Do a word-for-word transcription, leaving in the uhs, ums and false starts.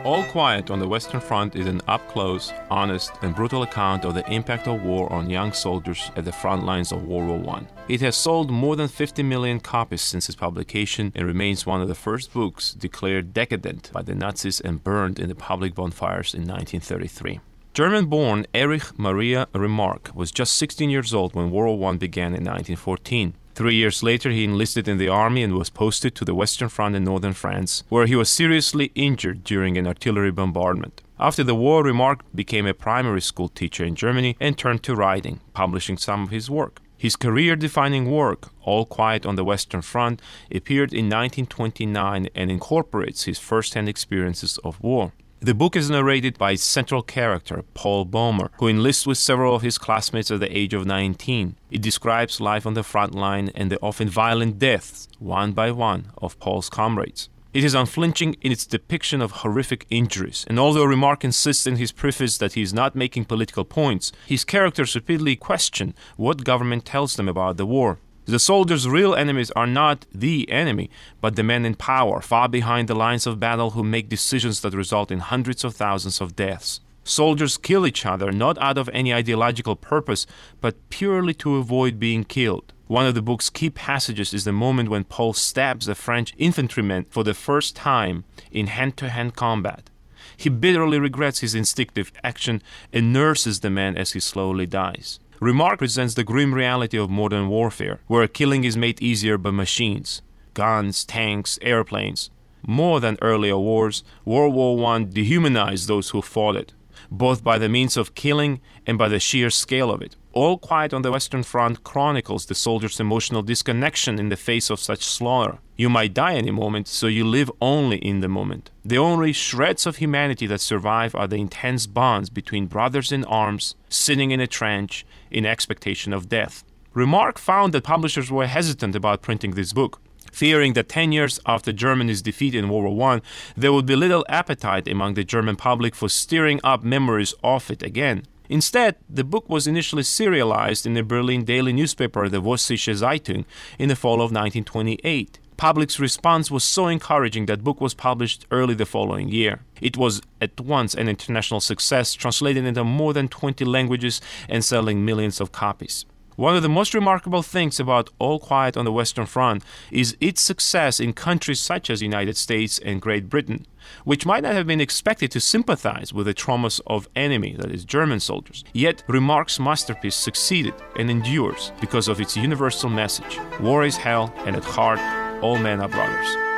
All Quiet on the Western Front is an up-close, honest, and brutal account of the impact of war on young soldiers at the front lines of World War One. It has sold more than fifty million copies since its publication and remains one of the first books declared decadent by the Nazis and burned in the public bonfires in nineteen thirty-three. German-born Erich Maria Remarque was just sixteen years old when World War One began in nineteen fourteen. Three years later, he enlisted in the army and was posted to the Western Front in northern France, where he was seriously injured during an artillery bombardment. After the war, Remarque became a primary school teacher in Germany and turned to writing, publishing some of his work. His career-defining work, All Quiet on the Western Front, appeared in nineteen twenty-nine and incorporates his first-hand experiences of war. The book is narrated by its central character, Paul Boehmer, who enlists with several of his classmates at the age of nineteen. It describes life on the front line and the often violent deaths, one by one, of Paul's comrades. It is unflinching in its depiction of horrific injuries, and although Remarque insists in his preface that he is not making political points, his characters repeatedly question what government tells them about the war. The soldiers' real enemies are not the enemy, but the men in power, far behind the lines of battle, who make decisions that result in hundreds of thousands of deaths. Soldiers kill each other not out of any ideological purpose, but purely to avoid being killed. One of the book's key passages is the moment when Paul stabs a French infantryman for the first time in hand-to-hand combat. He bitterly regrets his instinctive action and nurses the man as he slowly dies. Remarque presents the grim reality of modern warfare, where killing is made easier by machines, guns, tanks, airplanes. More than earlier wars, World War One dehumanized those who fought it, both by the means of killing and by the sheer scale of it. All Quiet on the Western Front chronicles the soldier's emotional disconnection in the face of such slaughter. You might die any moment, so you live only in the moment. The only shreds of humanity that survive are the intense bonds between brothers in arms, sitting in a trench, in expectation of death. Remarque found that publishers were hesitant about printing this book, fearing that ten years after Germany's defeat in World War One, there would be little appetite among the German public for stirring up memories of it again. Instead, the book was initially serialized in the Berlin daily newspaper, the Vossische Zeitung, in the fall of nineteen twenty-eight. Public's response was so encouraging that the book was published early the following year. It was at once an international success, translated into more than twenty languages and selling millions of copies. One of the most remarkable things about All Quiet on the Western Front is its success in countries such as the United States and Great Britain, which might not have been expected to sympathize with the traumas of enemy, that is, German soldiers. Yet Remarque's masterpiece succeeded and endures because of its universal message. War is hell, and at heart, all men are brothers.